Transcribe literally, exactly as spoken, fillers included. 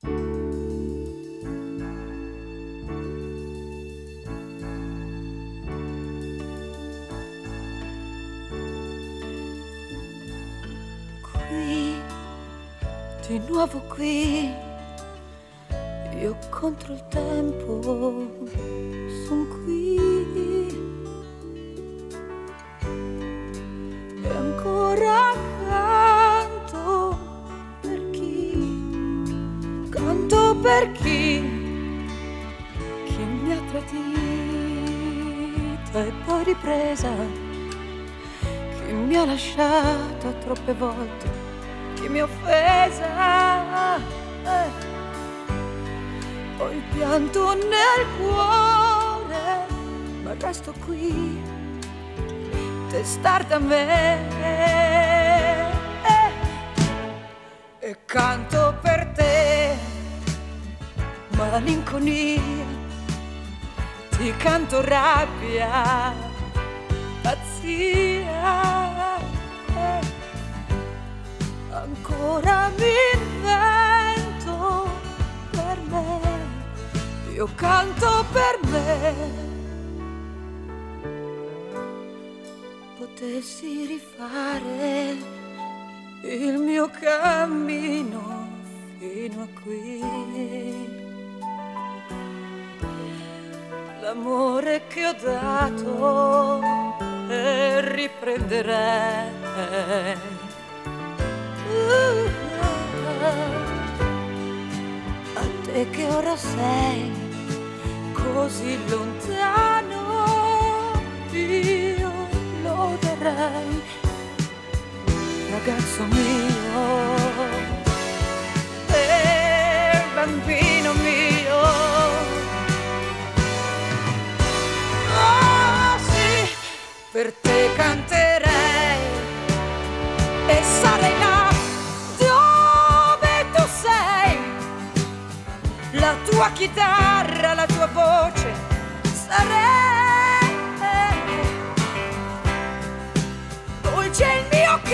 Qui, di nuovo qui, io contro il tempo son qui. E ancora canto per chi, canto per chi, chi mi ha tradita e poi ripresa, chi mi ha lasciata troppe volte, chi mi ha offesa. Eh. Ho il pianto nel cuore, ma resto qui, testarda a me, eh, e canto per te, malinconia, ti canto rabbia, pazzia, eh, ancora mi invento per me, io canto per me. Potessi rifare il mio cammino fino a qui, l'amore che ho dato e riprenderei. Uh, a te che ora sei così lontano, io lo darei, ragazzo mio, e bambino mio. Oh sì, per te canterei e sarei là dove tu sei, la tua chitarra, la tua voce sarei, dolce il mio cuore.